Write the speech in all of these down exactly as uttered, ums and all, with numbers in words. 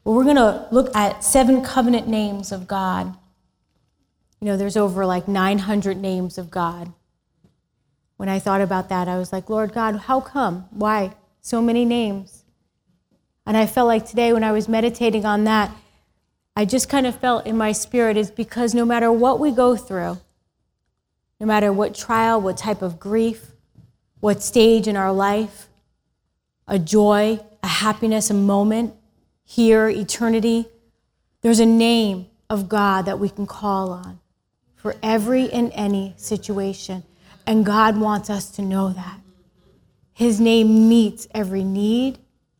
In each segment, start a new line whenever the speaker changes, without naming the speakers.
But we're going to look at seven covenant names of God. You know, there's over like nine hundred names of God. When I thought about that, I was like, Lord God, how come? Why so many names? And I felt like today when I was meditating on that, I just kind of felt in my spirit is because no matter what we go through, no matter what trial, what type of grief, what stage in our life, a joy, a happiness, a moment, here, eternity, there's a name of God that we can call on for every and any situation. And God wants us to know that. His name meets every need.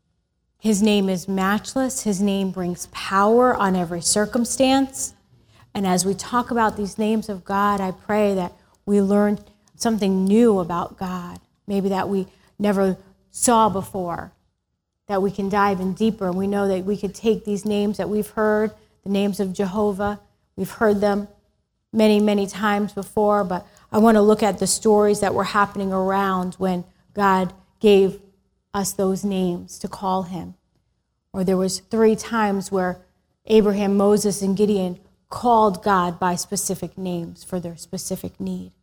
His name is matchless. His name brings power on every circumstance. And as we talk about these names of God, I pray that we learn something new about God, maybe that we never saw before, that we can dive in deeper. And we know that we could take these names that we've heard, the names of Jehovah, we've heard them many, many times before, but I want to look at the stories that were happening around when God gave us those names to call him. Or there was three times where Abraham, Moses, and Gideon called God by specific names for their specific need.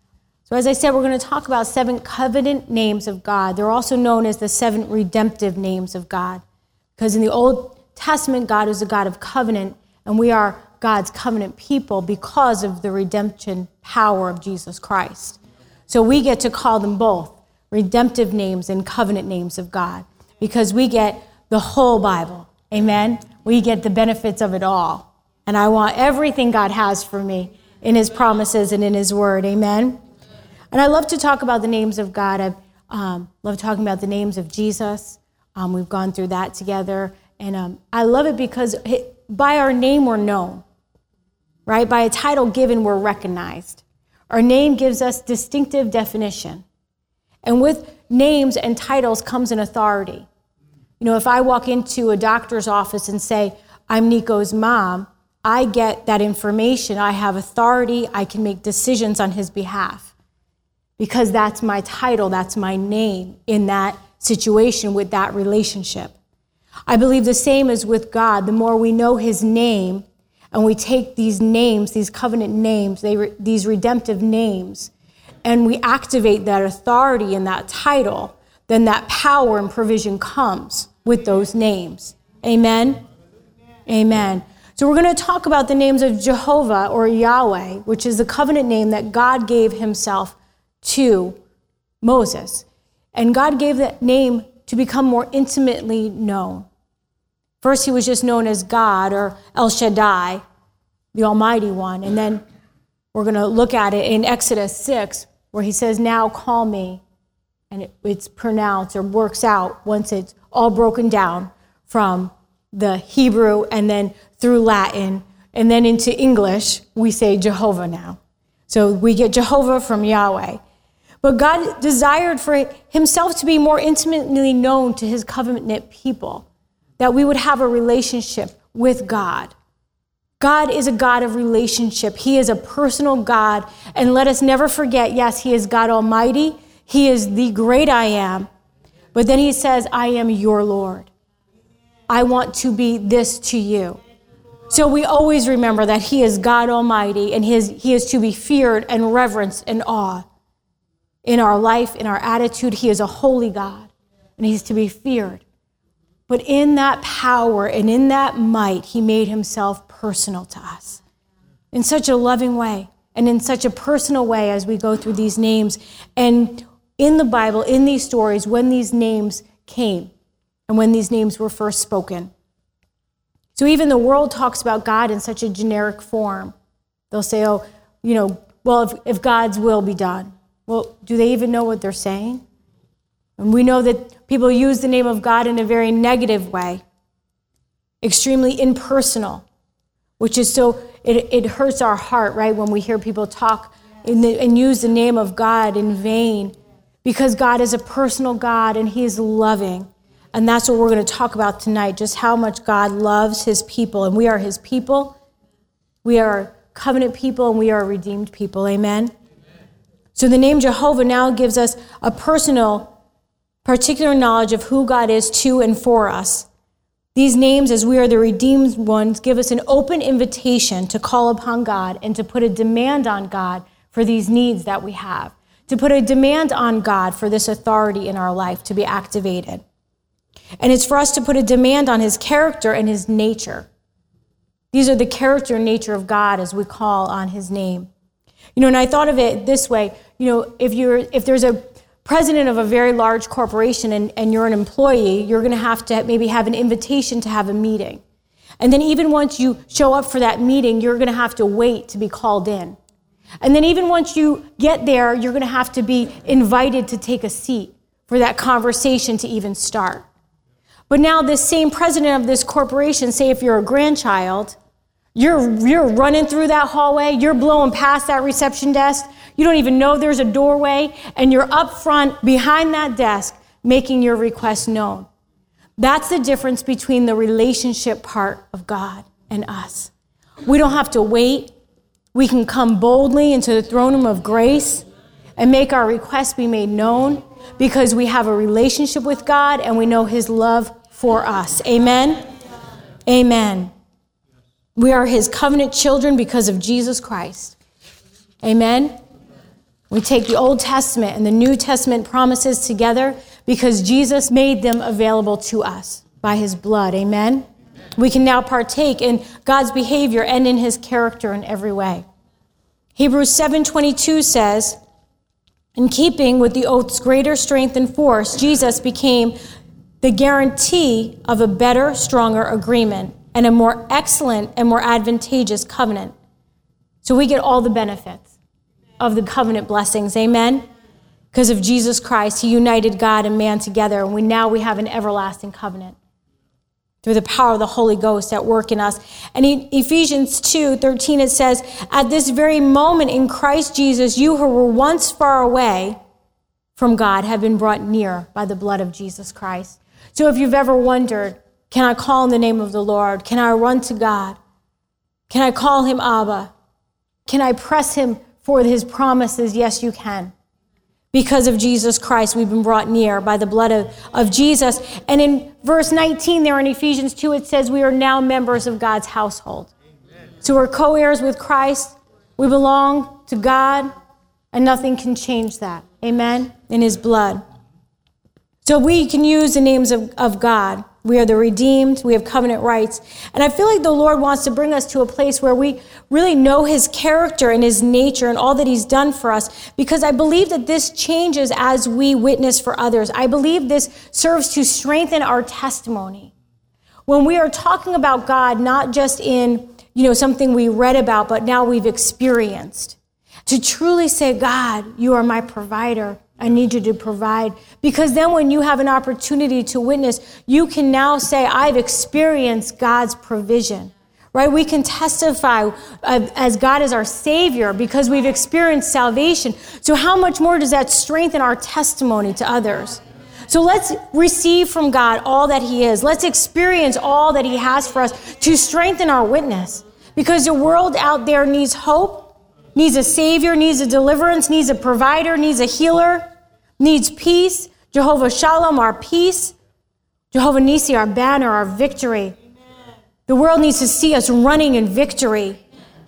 So as I said, we're going to talk about seven covenant names of God. They're also known as the seven redemptive names of God. Because in the Old Testament, God is a God of covenant, and we are God's covenant people because of the redemption power of Jesus Christ. So we get to call them both redemptive names and covenant names of God because we get the whole Bible. Amen? We get the benefits of it all. And I want everything God has for me in his promises and in his word. Amen? And I love to talk about the names of God. I um, love talking about the names of Jesus. Um, we've gone through that together. And um, I love it because by our name we're known. Right? By a title given, we're recognized. Our name gives us distinctive definition. And with names and titles comes an authority. You know, if I walk into a doctor's office and say, I'm Nico's mom, I get that information. I have authority. I can make decisions on his behalf because that's my title. That's my name in that situation with that relationship. I believe the same is with God. The more we know his name, and we take these names, these covenant names, they re, these redemptive names, and we activate that authority and that title, then that power and provision comes with those names. Amen? Amen. So we're going to talk about the names of Jehovah or Yahweh, which is the covenant name that God gave himself to Moses. And God gave that name to become more intimately known. First, he was just known as God or El Shaddai, the Almighty One. And then we're going to look at it in Exodus six, where he says, now call me. And it, it's pronounced or works out once it's all broken down from the Hebrew and then through Latin. And then into English, we say Jehovah now. So we get Jehovah from Yahweh. But God desired for himself to be more intimately known to his covenant people, that we would have a relationship with God. God is a God of relationship. He is a personal God. And let us never forget, yes, he is God Almighty. He is the great I am. But then he says, I am your Lord. I want to be this to you. So we always remember that he is God Almighty and his, he is to be feared and reverenced and awe. In our life, in our attitude, he is a holy God and he's to be feared. But in that power and in that might, he made himself personal to us in such a loving way and in such a personal way as we go through these names. And in the Bible, in these stories, when these names came and when these names were first spoken. So even the world talks about God in such a generic form. They'll say, oh, you know, well, if, if God's will be done. Well, do they even know what they're saying? And we know that people use the name of God in a very negative way, extremely impersonal, which is so, it, it hurts our heart, right, when we hear people talk in the, and use the name of God in vain, because God is a personal God and he is loving. And that's what we're going to talk about tonight, just how much God loves his people. And we are his people. We are covenant people and we are redeemed people. Amen? So the name Jehovah now gives us a personal, particular knowledge of who God is to and for us. These names, as we are the redeemed ones, give us an open invitation to call upon God and to put a demand on God for these needs that we have, to put a demand on God for this authority in our life to be activated. And it's for us to put a demand on his character and his nature. These are the character and nature of God as we call on his name. You know, and I thought of it this way, you know, if you're if there's a president of a very large corporation and, and you're an employee, you're going to have to maybe have an invitation to have a meeting. And then even once you show up for that meeting, you're going to have to wait to be called in. And then even once you get there, you're going to have to be invited to take a seat for that conversation to even start. But now this same president of this corporation, say if you're a grandchild, you're, you're running through that hallway, you're blowing past that reception desk, you don't even know there's a doorway, and you're up front behind that desk making your request known. That's the difference between the relationship part of God and us. We don't have to wait. We can come boldly into the throne room of grace and make our requests be made known because we have a relationship with God and we know his love for us. Amen? Amen. We are his covenant children because of Jesus Christ. Amen? We take the Old Testament and the New Testament promises together because Jesus made them available to us by his blood. Amen? We can now partake in God's behavior and in his character in every way. Hebrews seven twenty-two says, in keeping with the oath's greater strength and force, Jesus became the guarantee of a better, stronger agreement and a more excellent and more advantageous covenant. So we get all the benefits of the covenant blessings. Amen? Because of Jesus Christ, he united God and man together, and we now we have an everlasting covenant through the power of the Holy Ghost at work in us. And in Ephesians two thirteen, it says, at this very moment in Christ Jesus, you who were once far away from God have been brought near by the blood of Jesus Christ. So if you've ever wondered, can I call in the name of the Lord? Can I run to God? Can I call him Abba? Can I press him for his promises? Yes, you can. Because of Jesus Christ, we've been brought near by the blood of, of Jesus. And in verse nineteen there in Ephesians two, it says we are now members of God's household. Amen. So we're co-heirs with Christ. We belong to God, and nothing can change that. Amen? In his blood. So we can use the names of, of God. We are the redeemed. We have covenant rights. And I feel like the Lord wants to bring us to a place where we really know his character and his nature and all that he's done for us, because I believe that this changes as we witness for others. I believe this serves to strengthen our testimony. When we are talking about God, not just in, you know, something we read about, but now we've experienced. To truly say, God, you are my provider. I need you to provide. Because then when you have an opportunity to witness, you can now say, I've experienced God's provision, right? We can testify as God is our Savior because we've experienced salvation. So how much more does that strengthen our testimony to others? So let's receive from God all that he is. Let's experience all that he has for us to strengthen our witness. Because the world out there needs hope, needs a Savior, needs a deliverance, needs a provider, needs a healer, needs peace. Jehovah Shalom, our peace. Jehovah Nissi, our banner, our victory. Amen. The world needs to see us running in victory.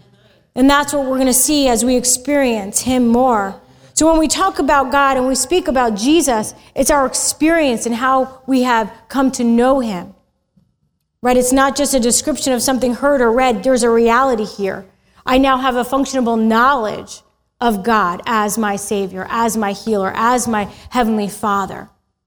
And that's what we're going to see as we experience him more. So when we talk about God and we speak about Jesus, it's our experience and how we have come to know him. Right? It's not just a description of something heard or read. There's a reality here. I now have a functional knowledge of God as my Savior, as my healer, as my Heavenly Father.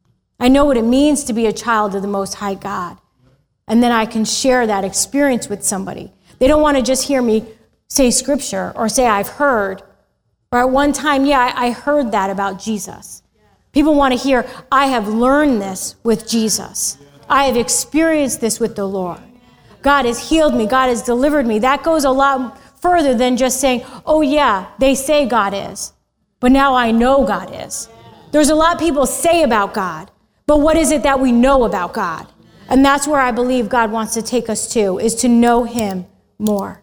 I know what it means to be a child of the Most High God. And then I can share that experience with somebody. They don't want to just hear me say scripture or say I've heard. Or at one time, yeah, I heard that about Jesus. People want to hear, I have learned this with Jesus. I have experienced this with the Lord. God has healed me. God has delivered me. That goes a lot further than just saying, oh yeah, they say God is, but now I know God is. There's a lot people say about God, but what is it that we know about God? And that's where I believe God wants to take us to, is to know him more.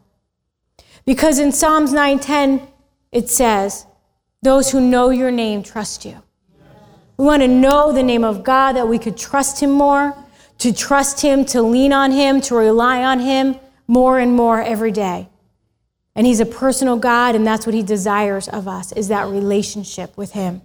Because in Psalms nine ten, it says, those who know your name trust you. We want to know the name of God, that we could trust him more, to trust him, to lean on him, to rely on him more and more every day. And he's a personal God, and that's what he desires of us, is that relationship with him.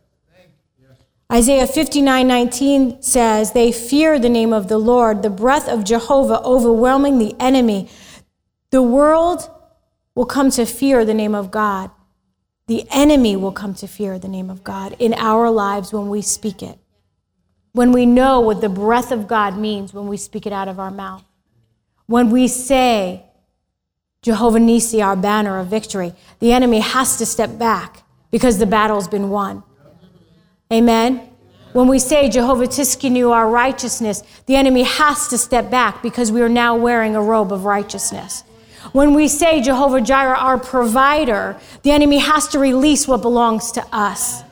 Isaiah fifty-nine nineteen says, they fear the name of the Lord, the breath of Jehovah overwhelming the enemy. The world will come to fear the name of God. The enemy will come to fear the name of God in our lives when we speak it. When we know what the breath of God means when we speak it out of our mouth. When we say, Jehovah Nissi, our banner of victory, the enemy has to step back because the battle's been won. Amen? When we say Jehovah Tiskenu, our righteousness, the enemy has to step back because we are now wearing a robe of righteousness. When we say Jehovah Jireh, our provider, the enemy has to release what belongs to us.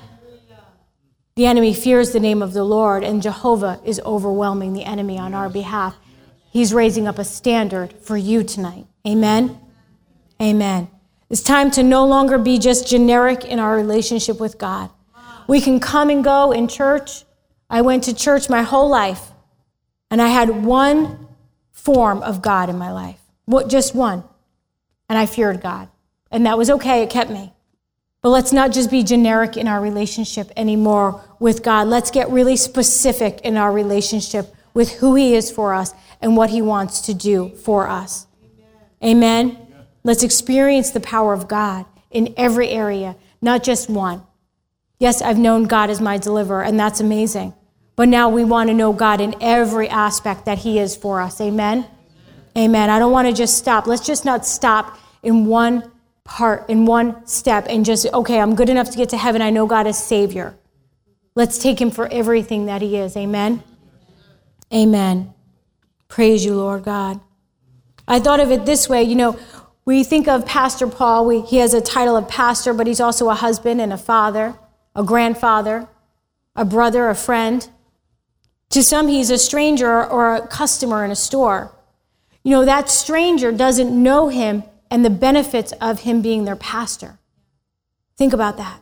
The enemy fears the name of the Lord, and Jehovah is overwhelming the enemy on our behalf. He's raising up a standard for you tonight. Amen? Amen. It's time to no longer be just generic in our relationship with God. We can come and go in church. I went to church my whole life, and I had one form of God in my life. What, just one. And I feared God. And that was okay. It kept me. But let's not just be generic in our relationship anymore with God. Let's get really specific in our relationship with who he is for us and what he wants to do for us. Amen? Amen? Yeah. Let's experience the power of God in every area, not just one. Yes, I've known God as my deliverer, and that's amazing. But now we want to know God in every aspect that he is for us. Amen? Amen. I don't want to just stop. Let's just not stop in one part, in one step, and just, okay, I'm good enough to get to heaven. I know God is Savior. Let's take him for everything that he is. Amen? Amen. Praise you, Lord God. I thought of it this way. You know, we think of Pastor Paul. We, he has a title of pastor, but he's also a husband and a father, a grandfather, a brother, a friend. To some, he's a stranger or a customer in a store. You know, that stranger doesn't know him and the benefits of him being their pastor. Think about that.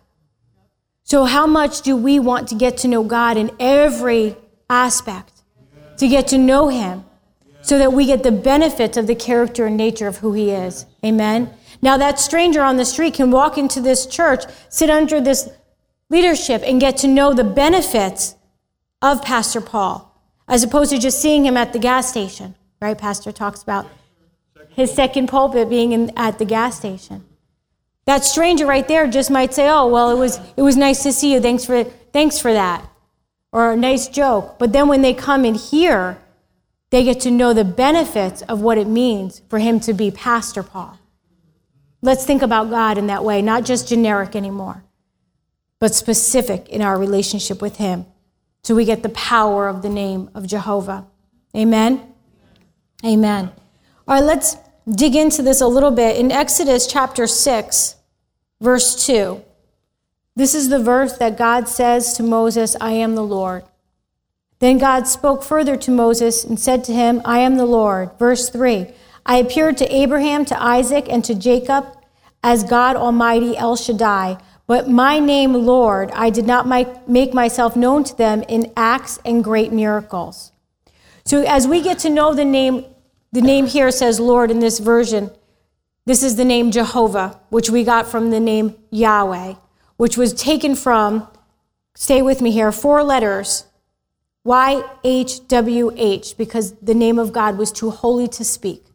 So how much do we want to get to know God in every aspect, to get to know him so that we get the benefits of the character and nature of who he is? Amen? Now, that stranger on the street can walk into this church, sit under this leadership, and get to know the benefits of Pastor Paul, as opposed to just seeing him at the gas station. Right? Pastor talks about his second pulpit being in, at the gas station. That stranger right there just might say, oh, well, it was it was nice to see you. Thanks for thanks for that. Or a nice joke. But then when they come in here, they get to know the benefits of what it means for him to be Pastor Paul. Let's think about God in that way, not just generic anymore, but specific in our relationship with him, so we get the power of the name of Jehovah. Amen? Amen. All right, let's dig into this a little bit. In Exodus chapter six, verse two, this is the verse that God says to Moses, I am the Lord. Then God spoke further to Moses and said to him, I am the Lord. Verse three, I appeared to Abraham, to Isaac, and to Jacob as God Almighty El Shaddai. But my name, Lord, I did not make myself known to them in acts and great miracles. So as we get to know the name, the name here says Lord in this version. This is the name Jehovah, which we got from the name Yahweh, which was taken from, stay with me here, four letters, Y H W H, because the name of God was too holy to speak.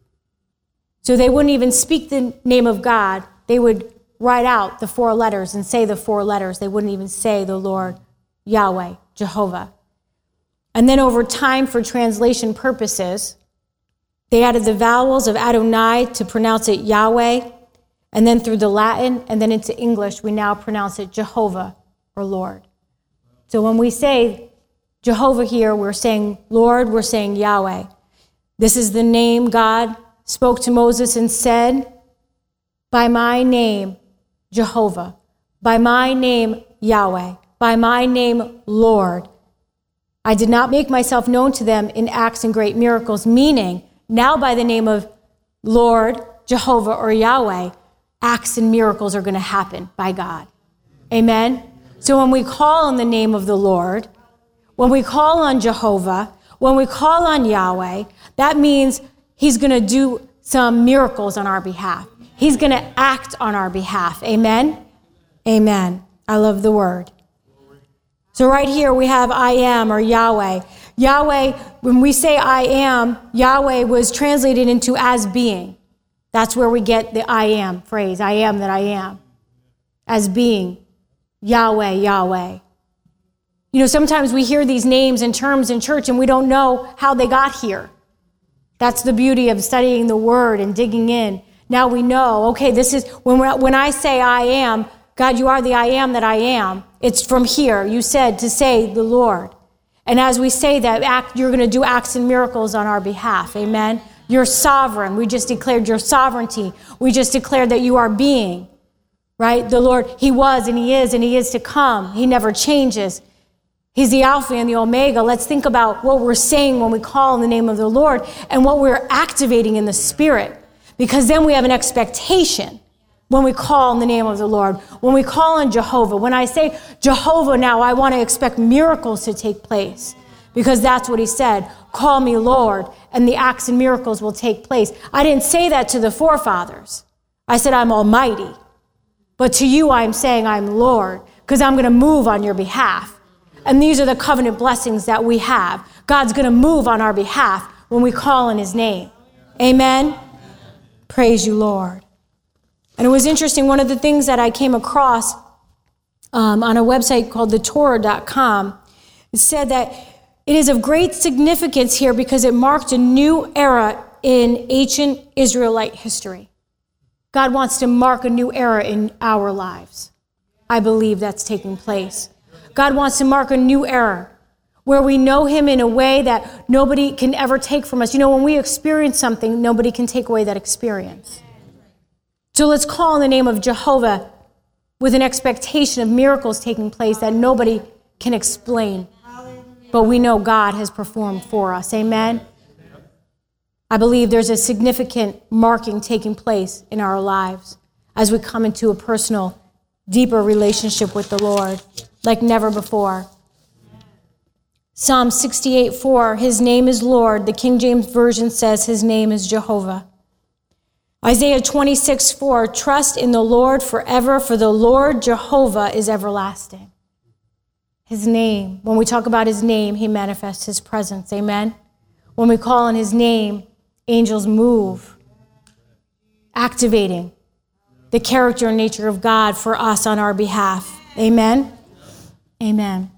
So they wouldn't even speak the name of God. They would write out the four letters and say the four letters. They wouldn't even say the Lord, Yahweh, Jehovah. And then over time, for translation purposes, they added the vowels of Adonai to pronounce it Yahweh, and then through the Latin, and then into English, we now pronounce it Jehovah or Lord. So when we say Jehovah here, we're saying Lord, we're saying Yahweh. This is the name God spoke to Moses and said, by my name, Jehovah, by my name, Yahweh, by my name, Lord. I did not make myself known to them in acts and great miracles, meaning now by the name of Lord, Jehovah, or Yahweh, acts and miracles are going to happen by God. Amen? So when we call on the name of the Lord, when we call on Jehovah, When we call on Yahweh, that means he's going to do some miracles on our behalf. He's going to act on our behalf. Amen? Amen. I love the word. So right here we have I am, or Yahweh. Yahweh, when we say I am, Yahweh was translated into as being. That's where we get the I am phrase, I am that I am. As being, Yahweh, Yahweh. You know, sometimes we hear these names and terms in church and we don't know how they got here. That's the beauty of studying the word and digging in. Now we know, okay, this is, when, we're, when I say I am, God, you are the I am that I am. It's from here. You said to say the Lord. And as we say that, act, you're going to do acts and miracles on our behalf. Amen. You're sovereign. We just declared your sovereignty. We just declared that you are being, right? The Lord, he was and he is and he is to come. He never changes. He's the Alpha and the Omega. Let's think about what we're saying when we call in the name of the Lord and what we're activating in the Spirit. Because then we have an expectation when we call in the name of the Lord. When we call on Jehovah. When I say Jehovah now, I want to expect miracles to take place. Because that's what he said. Call me Lord, and the acts and miracles will take place. I didn't say that to the forefathers. I said I'm almighty. But to you I'm saying I'm Lord, because I'm going to move on your behalf. And these are the covenant blessings that we have. God's going to move on our behalf when we call in his name. Amen? Praise you, Lord. And it was interesting, one of the things that I came across um, on a website called the Torah dot com, it said that it is of great significance here because it marked a new era in ancient Israelite history. God wants to mark a new era in our lives. I believe that's taking place. God wants to mark a new era where we know him in a way that nobody can ever take from us. You know, when we experience something, nobody can take away that experience. So let's call in the name of Jehovah with an expectation of miracles taking place that nobody can explain. But we know God has performed for us. Amen? I believe there's a significant marking taking place in our lives as we come into a personal, deeper relationship with the Lord like never before. Psalm sixty-eight four, his name is Lord. The King James Version says his name is Jehovah. Isaiah twenty-six four, trust in the Lord forever, for the Lord Jehovah is everlasting. His name, when we talk about his name, he manifests his presence. Amen? When we call on his name, angels move, activating the character and nature of God for us on our behalf. Amen? Amen.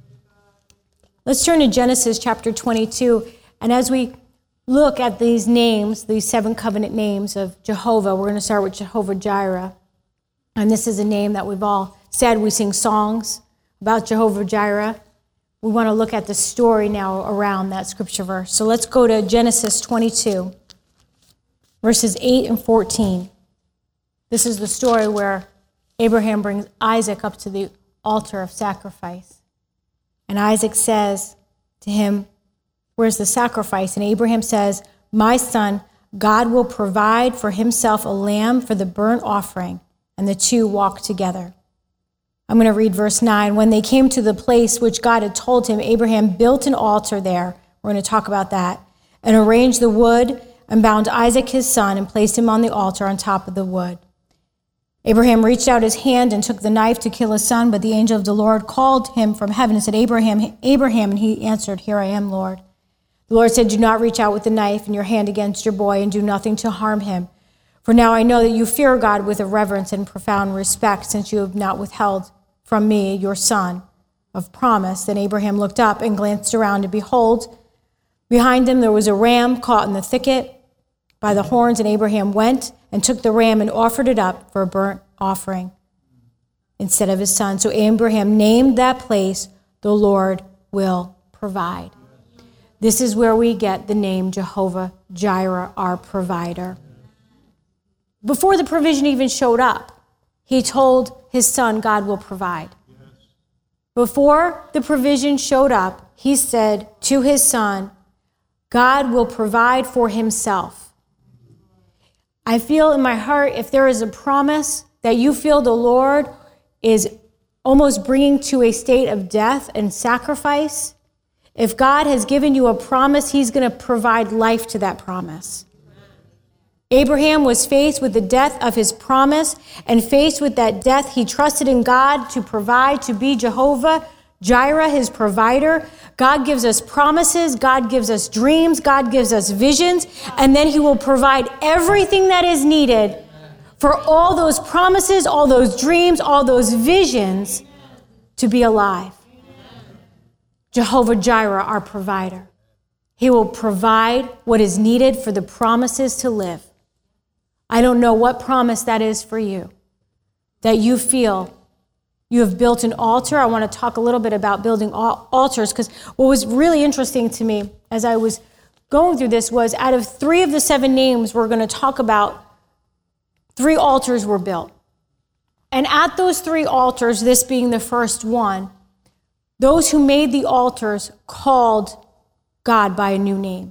Let's turn to Genesis chapter twenty-two. And as we look at these names, these seven covenant names of Jehovah, we're going to start with Jehovah Jireh. And this is a name that we've all said. We sing songs about Jehovah Jireh. We want to look at the story now around that scripture verse. So let's go to Genesis twenty-two, verses eight and fourteen. This is the story where Abraham brings Isaac up to the altar of sacrifice. And Isaac says to him, where's the sacrifice? And Abraham says, my son, God will provide for himself a lamb for the burnt offering. And the two walked together. I'm going to read verse nine. When they came to the place which God had told him, Abraham built an altar there. We're going to talk about that. And arranged the wood and bound Isaac his son and placed him on the altar on top of the wood. Abraham reached out his hand and took the knife to kill his son, but the angel of the Lord called him from heaven and said, Abraham, Abraham, and he answered, here I am, Lord. The Lord said, do not reach out with the knife in your hand against your boy and do nothing to harm him. For now I know that you fear God with a reverence and profound respect, since you have not withheld from me your son of promise. Then Abraham looked up and glanced around, and behold, behind him there was a ram caught in the thicket by the horns, and Abraham went and took the ram and offered it up for a burnt offering instead of his son. So Abraham named that place, the Lord will provide. This is where we get the name Jehovah Jireh, our provider. Before the provision even showed up, he told his son, God will provide. Before the provision showed up, he said to his son, God will provide for himself. I feel in my heart, if there is a promise that you feel the Lord is almost bringing to a state of death and sacrifice, If God has given you a promise, he's going to provide life to that promise. Abraham was faced with the death of his promise, and faced with that death, he trusted in God to provide, to be Jehovah Jireh, his provider. God gives us promises, God gives us dreams, God gives us visions, and then he will provide everything that is needed for all those promises, all those dreams, all those visions to be alive. Jehovah Jireh, our provider. He will provide what is needed for the promises to live. I don't know what promise that is for you, that you feel you have built an altar. I want to talk a little bit about building altars, because what was really interesting to me as I was going through this was out of three of the seven names we're going to talk about, three altars were built. And at those three altars, this being the first one, those who made the altars called God by a new name.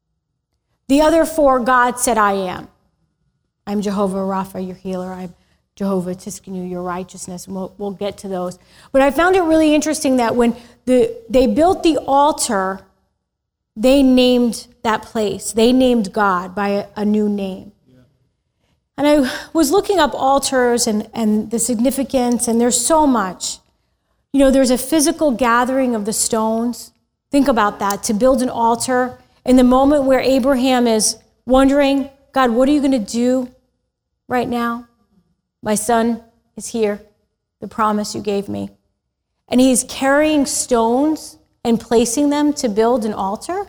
The other four, God said, I am. I'm Jehovah Rapha, your healer. I'm Jehovah Tiskanu, your righteousness. And we'll, we'll get to those. But I found it really interesting that when the, they built the altar, they named that place. They named God by a, a new name. Yeah. And I was looking up altars and, and the significance, and there's so much. You know, there's a physical gathering of the stones. Think about that, to build an altar in the moment where Abraham is wondering, God, what are you going to do right now? My son is here, the promise you gave me. And he's carrying stones and placing them to build an altar.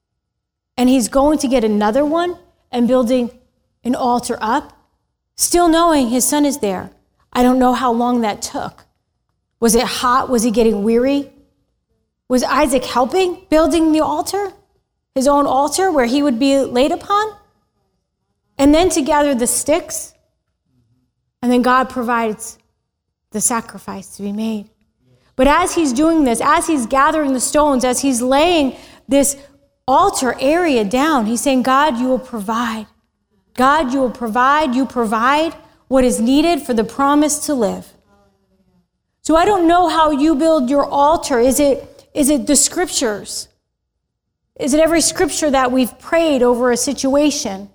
And he's going to get another one and building an altar up, still knowing his son is there. I don't know how long that took. Was it hot? Was he getting weary? Was Isaac helping building the altar? His own altar where he would be laid upon? And then to gather the sticks. And then God provides the sacrifice to be made. But as he's doing this, as he's gathering the stones, as he's laying this altar area down, he's saying, God, you will provide. God, you will provide. You provide what is needed for the promise to live. So I don't know how you build your altar. Is it, is it the scriptures? Is it every scripture that we've prayed over a situation?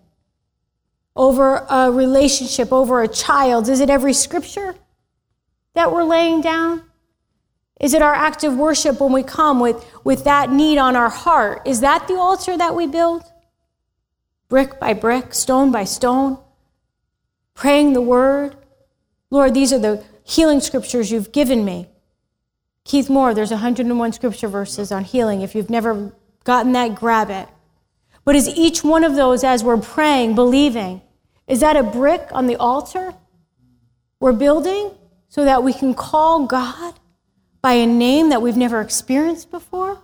Over a relationship, over a child? Is it every scripture that we're laying down? Is it our act of worship when we come with, with that need on our heart? Is that the altar that we build? Brick by brick, stone by stone, praying the word. Lord, these are the healing scriptures you've given me. Keith Moore, there's one hundred one scripture verses on healing. If you've never gotten that, grab it. But is each one of those, as we're praying, believing, is that a brick on the altar we're building so that we can call God by a name that we've never experienced before?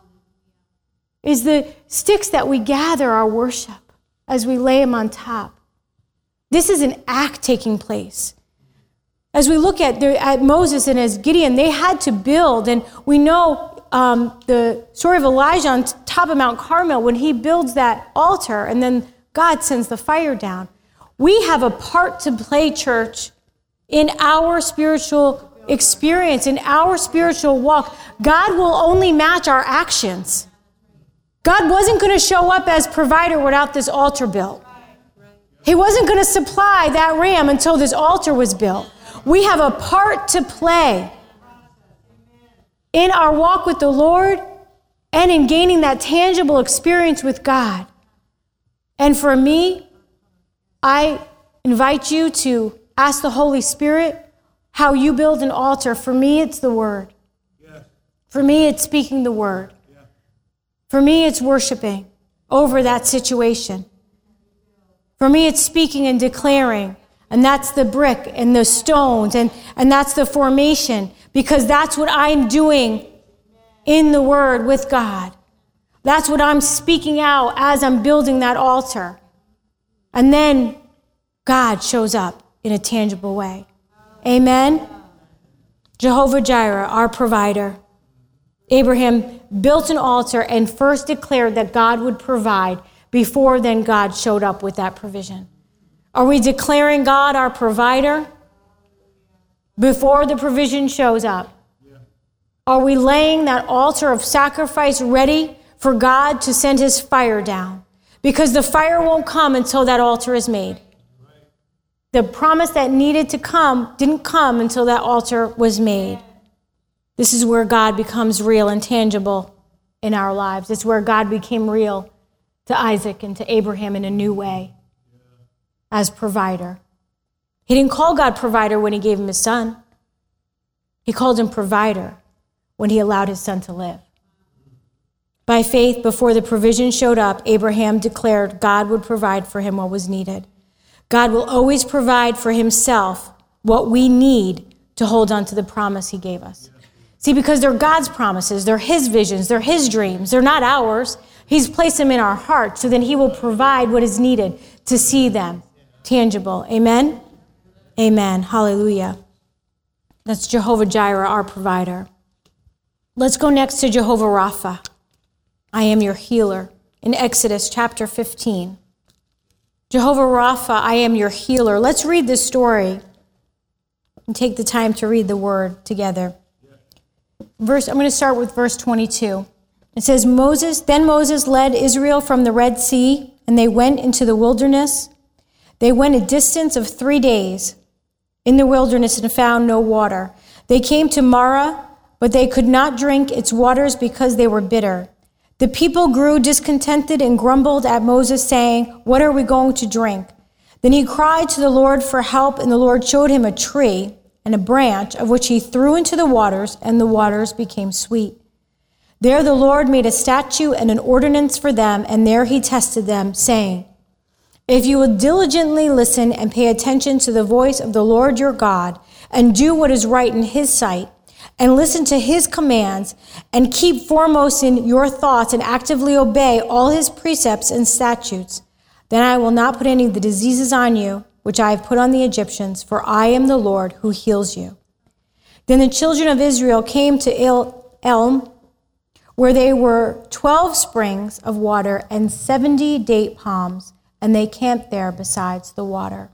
Is the sticks that we gather our worship as we lay them on top? This is an act taking place. As we look at, the, at Moses and as Gideon, they had to build, and we know Um, the story of Elijah on top of Mount Carmel when he builds that altar and then God sends the fire down. We have a part to play, church, in our spiritual experience, in our spiritual walk. God will only match our actions. God wasn't going to show up as provider without this altar built. He wasn't going to supply that ram until this altar was built. We have a part to play in our walk with the Lord and in gaining that tangible experience with God. And for me, I invite you to ask the Holy Spirit how you build an altar. For me, it's the Word. Yes. For me, it's speaking the Word. Yeah. For me, it's worshiping over that situation. For me, it's speaking and declaring. And that's the brick and the stones, and, and that's the formation, because that's what I'm doing in the Word with God. That's what I'm speaking out as I'm building that altar. And then God shows up in a tangible way. Amen? Jehovah Jireh, our provider. Abraham built an altar and first declared that God would provide before then God showed up with that provision. Are we declaring God our provider before the provision shows up? Are we laying that altar of sacrifice ready for God to send his fire down? Because the fire won't come until that altar is made. The promise that needed to come didn't come until that altar was made. This is where God becomes real and tangible in our lives. It's where God became real to Isaac and to Abraham in a new way as provider. He didn't call God provider when he gave him his son. He called him provider when he allowed his son to live. By faith, before the provision showed up, Abraham declared God would provide for him what was needed. God will always provide for himself what we need to hold on to the promise he gave us. See, because they're God's promises, they're his visions, they're his dreams, they're not ours. He's placed them in our hearts, so then he will provide what is needed to see them tangible. Amen? Amen. Hallelujah. That's Jehovah Jireh, our provider. Let's go next to Jehovah Rapha. I am your healer. In Exodus chapter fifteen. Jehovah Rapha, I am your healer. Let's read this story and take the time to read the word together. Verse, I'm going to start with verse twenty-two. It says, Moses, then Moses led Israel from the Red Sea, and they went into the wilderness. They went a distance of three days in the wilderness and found no water. They came to Marah, but they could not drink its waters because they were bitter. The people grew discontented and grumbled at Moses, saying, what are we going to drink? Then he cried to the Lord for help, and the Lord showed him a tree and a branch of which he threw into the waters, and the waters became sweet. There the Lord made a statute and an ordinance for them, and there he tested them, saying, if you will diligently listen and pay attention to the voice of the Lord your God, and do what is right in his sight, and listen to his commands, and keep foremost in your thoughts, and actively obey all his precepts and statutes, then I will not put any of the diseases on you, which I have put on the Egyptians, for I am the Lord who heals you. Then the children of Israel came to El- Elm, where there were twelve springs of water and seventy date palms, and they camped there besides the water.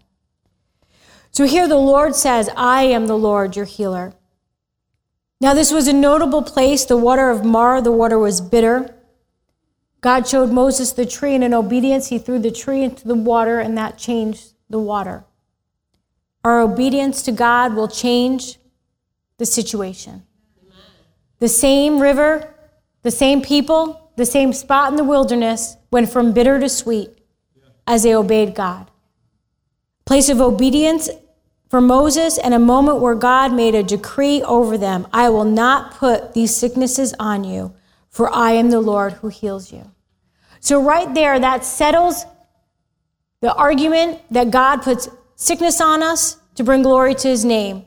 So here the Lord says, I am the Lord, your healer. Now this was a notable place, the water of Marah, the water was bitter. God showed Moses the tree, and in obedience he threw the tree into the water, and that changed the water. Our obedience to God will change the situation. The same river, the same people, the same spot in the wilderness went from bitter to sweet as they obeyed God. Place of obedience for Moses, and a moment where God made a decree over them. I will not put these sicknesses on you, for I am the Lord who heals you. So right there, that settles the argument that God puts sickness on us to bring glory to his name.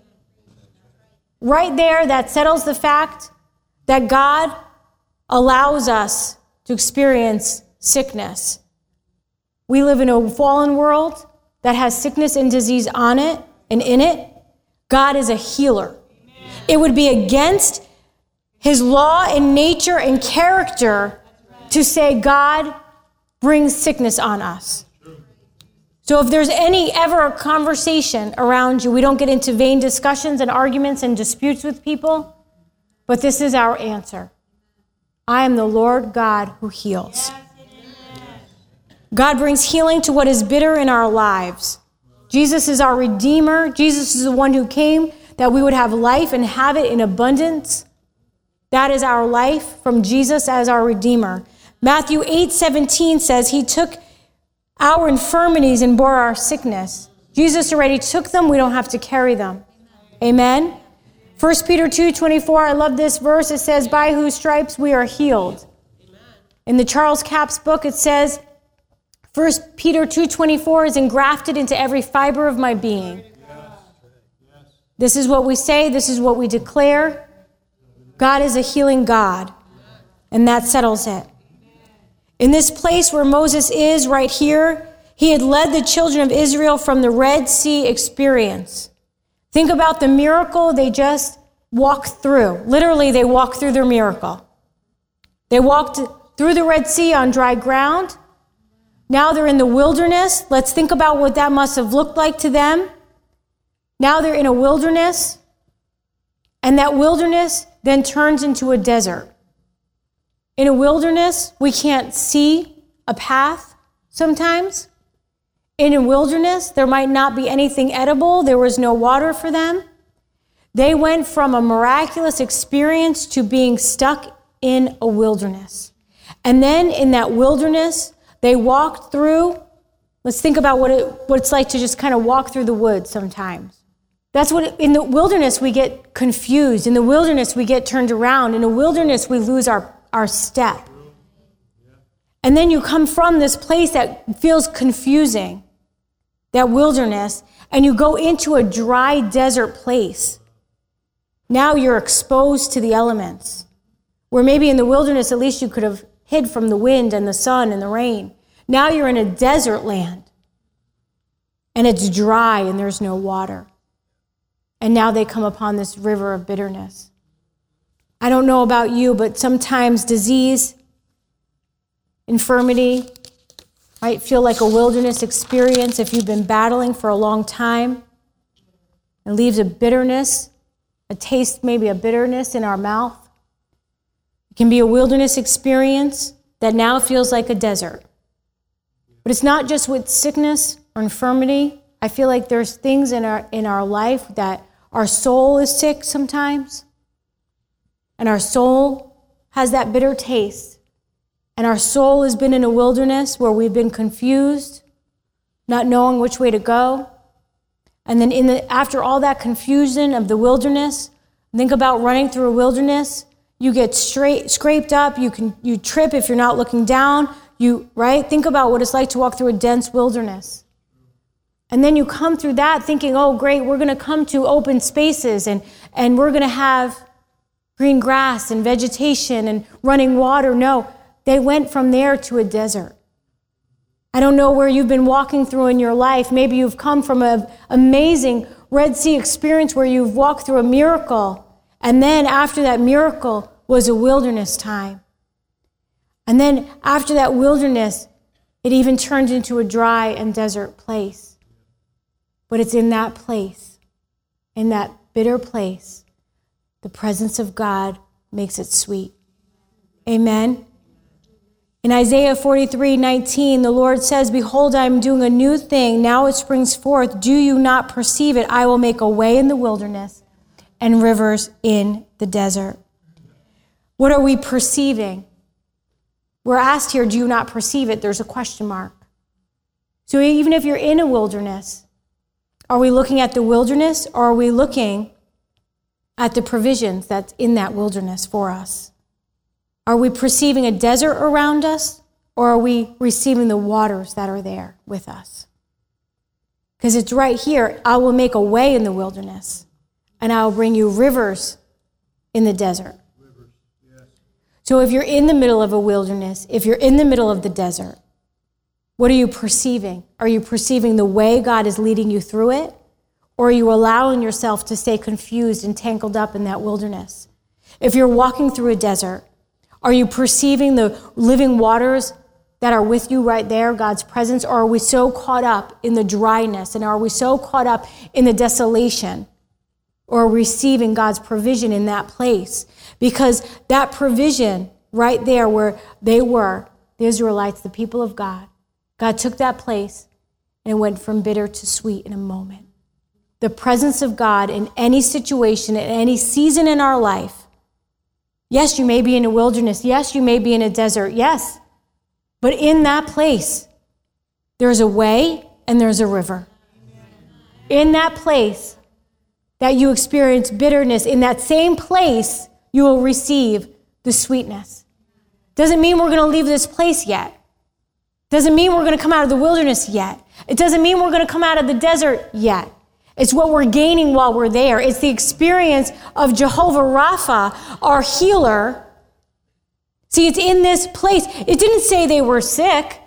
Right there, that settles the fact that God allows us to experience sickness. We live in a fallen world that has sickness and disease on it and in it. God is a healer. Amen. It would be against his law and nature and character to say God brings sickness on us. So if there's any ever a conversation around you, we don't get into vain discussions and arguments and disputes with people, but this is our answer. I am the Lord God who heals. God brings healing to what is bitter in our lives. Jesus is our Redeemer. Jesus is the one who came that we would have life and have it in abundance. That is our life from Jesus as our Redeemer. Matthew eight seventeen says he took our infirmities and bore our sickness. Jesus already took them. We don't have to carry them. Amen. First Peter two twenty-four, I love this verse. It says, by whose stripes we are healed. In the Charles Capps book, it says, First Peter two twenty-four is engrafted into every fiber of my being. This is what we say. This is what we declare. God is a healing God. And that settles it. In this place where Moses is right here, he had led the children of Israel from the Red Sea experience. Think about the miracle they just walked through. Literally, they walked through their miracle. They walked through the Red Sea on dry ground. Now they're in the wilderness. Let's think about what that must have looked like to them. Now they're in a wilderness. And that wilderness then turns into a desert. In a wilderness, we can't see a path sometimes. In a wilderness, there might not be anything edible. There was no water for them. They went from a miraculous experience to being stuck in a wilderness. And then in that wilderness, they walked through. Let's think about what, it, what it's like to just kind of walk through the woods sometimes. That's what, it, in the wilderness, we get confused. In the wilderness, we get turned around. In the wilderness, we lose our, our step. And then you come from this place that feels confusing, that wilderness, and you go into a dry desert place. Now you're exposed to the elements. Where maybe in the wilderness, at least you could have hid from the wind and the sun and the rain. Now you're in a desert land. And it's dry and there's no water. And now they come upon this river of bitterness. I don't know about you, but sometimes disease, infirmity, might feel like a wilderness experience if you've been battling for a long time. It leaves a bitterness, a taste, maybe a bitterness in our mouth. It can be a wilderness experience that now feels like a desert. But it's not just with sickness or infirmity. I feel like there's things in our in our life that our soul is sick sometimes. And our soul has that bitter taste. And our soul has been in a wilderness where we've been confused, not knowing which way to go. And then in the after all that confusion of the wilderness, think about running through a wilderness. You get straight scraped up, you can you trip if you're not looking down. You right? Think about what it's like to walk through a dense wilderness. And then you come through that thinking, oh great, we're gonna come to open spaces and, and we're gonna have green grass and vegetation and running water. No, they went from there to a desert. I don't know where you've been walking through in your life. Maybe you've come from an amazing Red Sea experience where you've walked through a miracle. And then after that miracle was a wilderness time. And then after that wilderness, it even turned into a dry and desert place. But it's in that place, in that bitter place, the presence of God makes it sweet. Amen. In Isaiah forty-three nineteen, the Lord says, behold, I am doing a new thing. Now it springs forth. Do you not perceive it? I will make a way in the wilderness and rivers in the desert. What are we perceiving? We're asked here, do you not perceive it? There's a question mark. So even if you're in a wilderness, are we looking at the wilderness or are we looking at the provisions that's in that wilderness for us? Are we perceiving a desert around us or are we receiving the waters that are there with us? Because it's right here, I will make a way in the wilderness and I will bring you rivers in the desert. Rivers, yes. So if you're in the middle of a wilderness, if you're in the middle of the desert, what are you perceiving? Are you perceiving the way God is leading you through it? Or are you allowing yourself to stay confused and tangled up in that wilderness? If you're walking through a desert, are you perceiving the living waters that are with you right there, God's presence? Or are we so caught up in the dryness? And are we so caught up in the desolation? Or receiving God's provision in that place? Because that provision right there where they were, the Israelites, the people of God, God took that place and it went from bitter to sweet in a moment. The presence of God in any situation, in any season in our life. Yes, you may be in a wilderness. Yes, you may be in a desert. Yes. But in that place, there's a way and there's a river. In that place that you experience bitterness, in that same place, you will receive the sweetness. Doesn't mean we're going to leave this place yet. Doesn't mean we're going to come out of the wilderness yet. It doesn't mean we're going to come out of the desert yet. It's what we're gaining while we're there. It's the experience of Jehovah Rapha, our healer. See, it's in this place. It didn't say they were sick.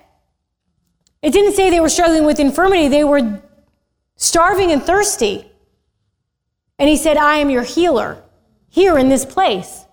It didn't say they were struggling with infirmity. They were starving and thirsty. And he said, I am your healer here in this place.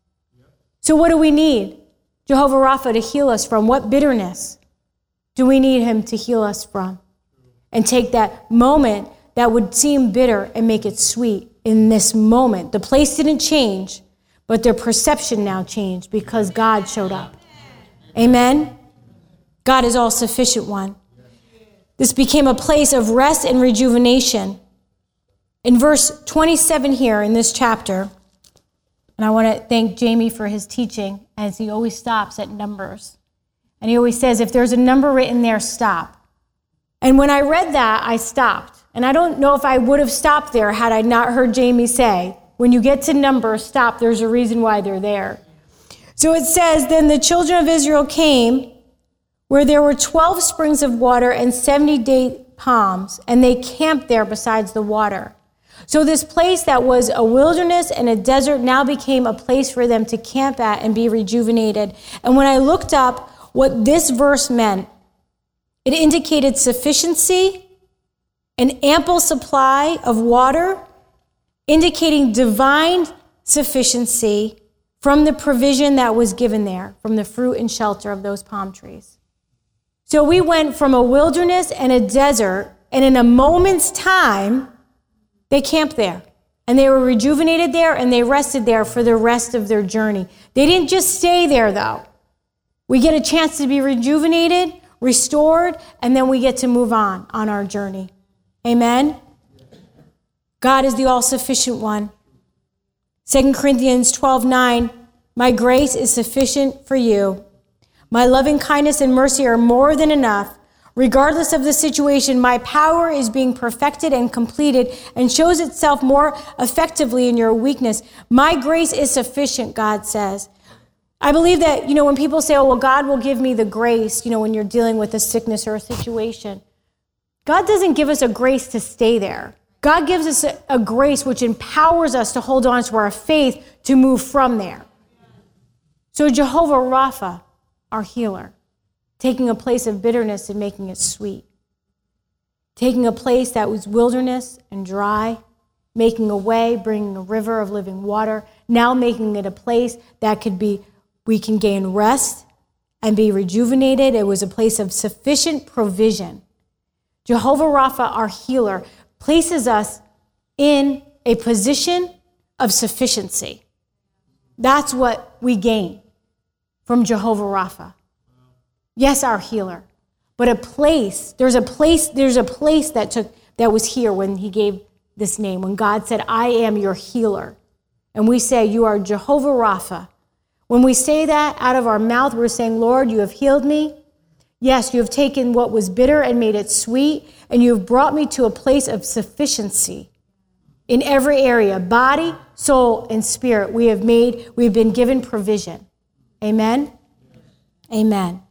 So what do we need? Jehovah Rapha to heal us from what bitterness do we need him to heal us from? And take that moment that would seem bitter and make it sweet in this moment. The place didn't change, but their perception now changed because God showed up. Amen? God is all sufficient one. This became a place of rest and rejuvenation. In verse twenty-seven here in this chapter, and I want to thank Jamie for his teaching, as he always stops at Numbers. And he always says, if there's a number written there, stop. And when I read that, I stopped. And I don't know if I would have stopped there had I not heard Jamie say, when you get to Numbers, stop, there's a reason why they're there. So it says, then the children of Israel came where there were twelve springs of water and seventy date palms, and they camped there besides the water. So this place that was a wilderness and a desert now became a place for them to camp at and be rejuvenated. And when I looked up what this verse meant, it indicated sufficiency, an ample supply of water, indicating divine sufficiency from the provision that was given there, from the fruit and shelter of those palm trees. So we went from a wilderness and a desert, and in a moment's time, they camped there. And they were rejuvenated there, and they rested there for the rest of their journey. They didn't just stay there, though. We get a chance to be rejuvenated, restored, and then we get to move on on our journey. Amen? God is the all-sufficient one. Second Corinthians twelve nine, my grace is sufficient for you. My loving kindness and mercy are more than enough. Regardless of the situation, my power is being perfected and completed and shows itself more effectively in your weakness. My grace is sufficient, God says. I believe that, you know, when people say, oh, well, God will give me the grace, you know, when you're dealing with a sickness or a situation, God doesn't give us a grace to stay there. God gives us a, a grace which empowers us to hold on to our faith to move from there. So Jehovah Rapha, our healer, taking a place of bitterness and making it sweet. Taking a place that was wilderness and dry, making a way, bringing a river of living water, now making it a place that could be, we can gain rest and be rejuvenated. It was a place of sufficient provision. Jehovah Rapha, our healer, places us in a position of sufficiency. That's what we gain from Jehovah Rapha. Yes, our healer, but a place, there's a place, there's a place that took, that was here when he gave this name, when God said, I am your healer. And we say, you are Jehovah Rapha. When we say that out of our mouth, we're saying, Lord, you have healed me. Yes, you have taken what was bitter and made it sweet, and you have brought me to a place of sufficiency in every area, body, soul, and spirit. We have made, we've been given provision. Amen? Amen.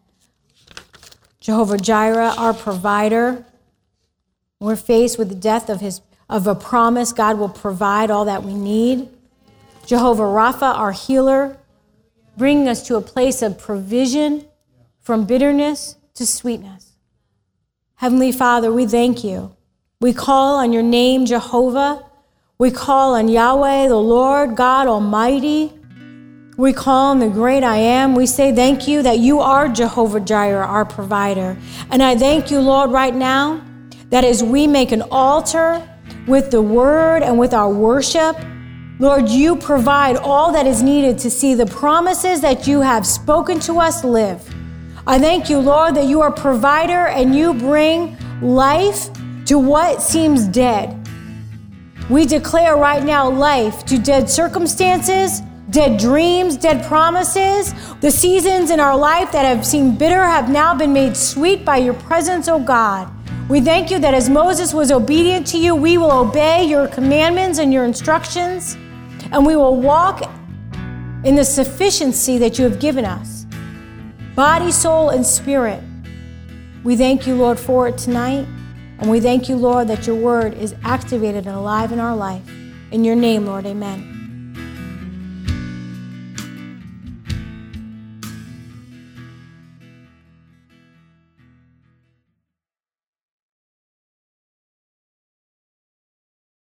Jehovah Jireh, our provider. We're faced with the death of his of a promise. God will provide all that we need. Jehovah Rapha, our healer, bringing us to a place of provision from bitterness to sweetness. Heavenly Father, we thank you. We call on your name, Jehovah. We call on Yahweh, the Lord God Almighty. We call on the great I am. We say thank you that you are Jehovah Jireh, our provider. And I thank you, Lord, right now, that as we make an altar with the word and with our worship, Lord, you provide all that is needed to see the promises that you have spoken to us live. I thank you, Lord, that you are provider and you bring life to what seems dead. We declare right now life to dead circumstances, dead dreams, dead promises. The seasons in our life that have seemed bitter have now been made sweet by your presence, oh God. We thank you that as Moses was obedient to you, we will obey your commandments and your instructions, and we will walk in the sufficiency that you have given us, body, soul, and spirit. We thank you, Lord, for it tonight, and we thank you, Lord, that your word is activated and alive in our life. In your name, Lord, amen.